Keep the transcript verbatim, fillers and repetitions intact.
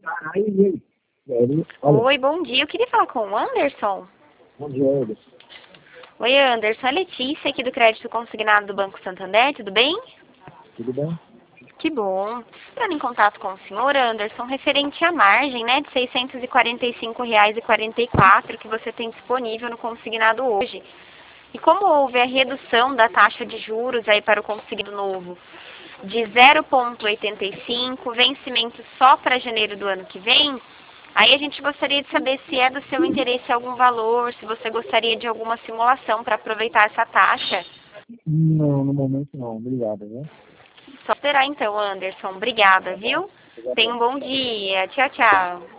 Aí, aí. Aí, olha, Oi, bom dia. Eu queria falar com o Anderson. bom dia, Anderson. Oi, Anderson. A Letícia aqui do Crédito Consignado do Banco Santander, tudo bem? Tudo bem? Que bom. Entrando em contato com o senhor Anderson, referente à margem, né, de seiscentos e quarenta e cinco reais e quarenta e quatro que você tem disponível no consignado hoje. E como houve a redução da taxa de juros aí para o consignado novo de zero vírgula oitenta e cinco, vencimento só para janeiro do ano que vem, aí a gente gostaria de saber se é do seu interesse algum valor, se você gostaria de alguma simulação para aproveitar essa taxa. Não, no momento não. Obrigado, né? Só esperar então, Anderson. Obrigada, viu? Obrigado. Tenha um bom dia. Tchau, tchau.